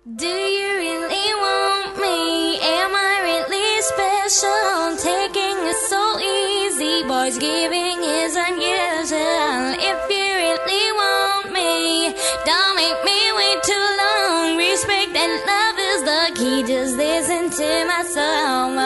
Do you really want me? Am I really special? Taking it so easy, boys, giving is unusual. If you really want me, don't make me wait too long. Respect and love is the key, just listen to my song.